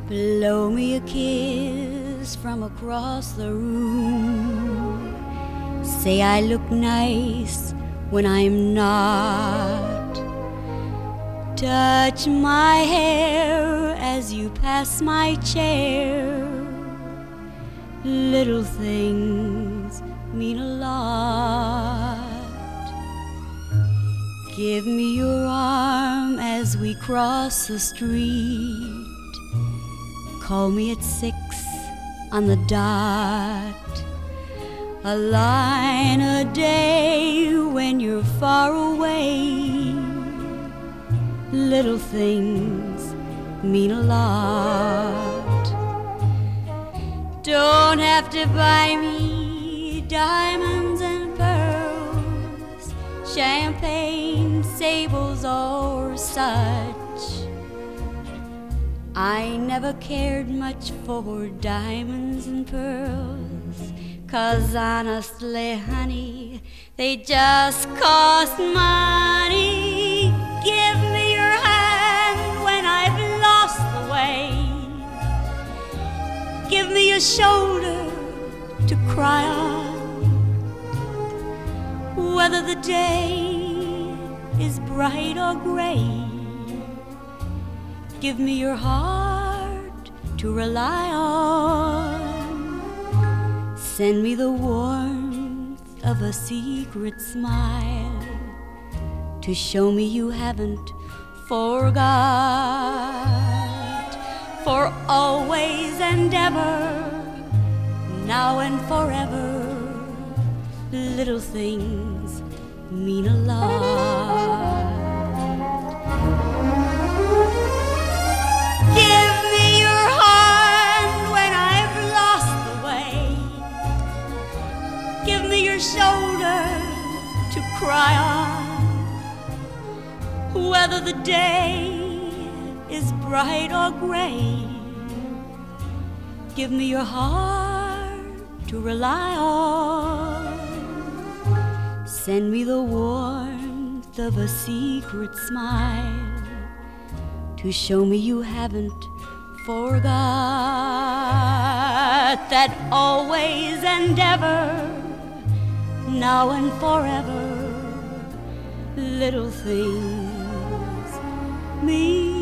Blow me a kiss from across the room. Say I look nice when I'm not. Touch my hair as you pass my chair. Little things mean a lot. Give me your arm as we cross the street. Call me at 6 on the dot. A line a day when you're far away. Little things mean a lot. Don't have to buy me diamonds and pearls, champagne, sables, or such. I never cared much for diamonds and pearls, 'cause honestly, honey, they just cost money. Give me your hand when I've lost the way. Give me a shoulder to cry on, whether the day is bright or gray. Give me your heart to rely on. Send me the warmth of a secret smile to show me you haven't forgot. For always and ever, now and forever, little things mean a lot. Give me your hand when I've lost the way. Give me your shoulder to cry on, whether the day is bright or gray. Give me your heart to rely on. Send me the warmth of a secret smile to show me you haven't forgot. That always and ever, now and forever, little things mean